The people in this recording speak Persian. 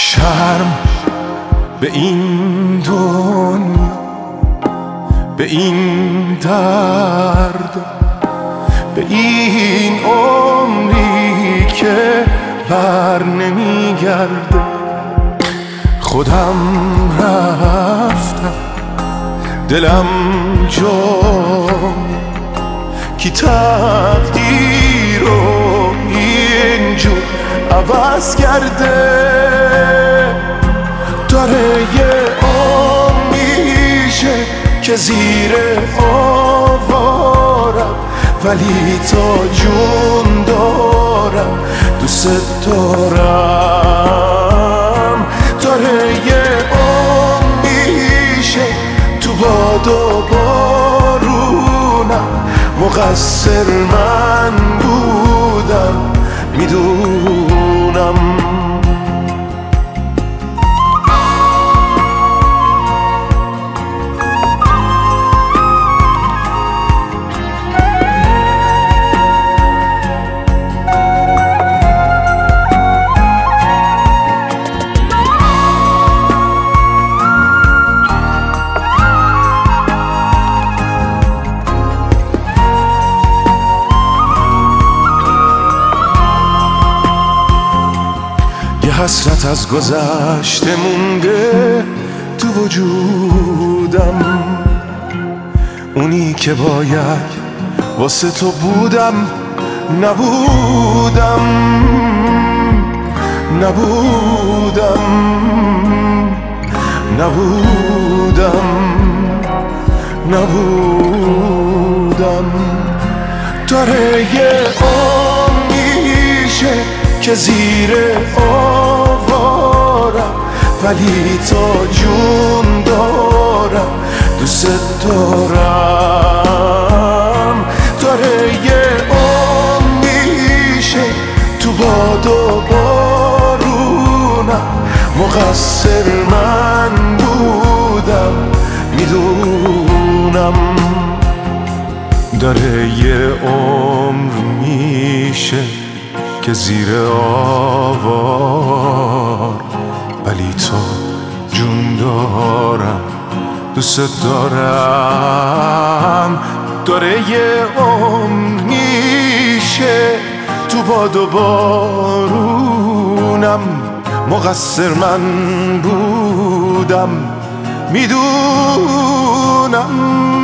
شرم به این دنیا، به این درد، به این عمری که بر نمیگرده. خودم رفتم دلم جا کی تقدیر رو اینجور عوض کرده. داره یه میشه که زیر آوارم، ولی تا جون دارم دوست دارم. داره یه میشه تو باد و بارونم، مقصر من بودم میدونم. حسرت از گذشته مونده تو وجودم، اونی که باید واسه تو بودم نبودم. داره یه میشه که زیر آوارم، ولی تا جون دارم دوست دارم. داره یه میشه تو باد و بارونم، مقصر من بودم میدونم. داره یه عمر میشه که زیر آوار، ولی تو جون دارم دوست دارم. داره یه عمر میشه تو باد و بارونم، مقصر من بودم میدونم.